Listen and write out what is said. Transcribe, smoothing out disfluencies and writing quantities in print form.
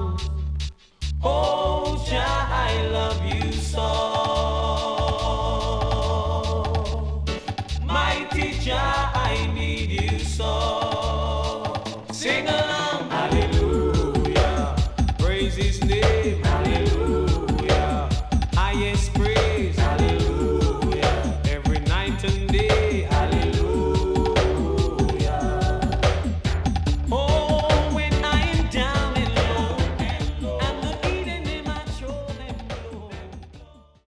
Oh, Jah, I love you so. Mighty Jah, I need you so. Sing along, hallelujah. Praise His name.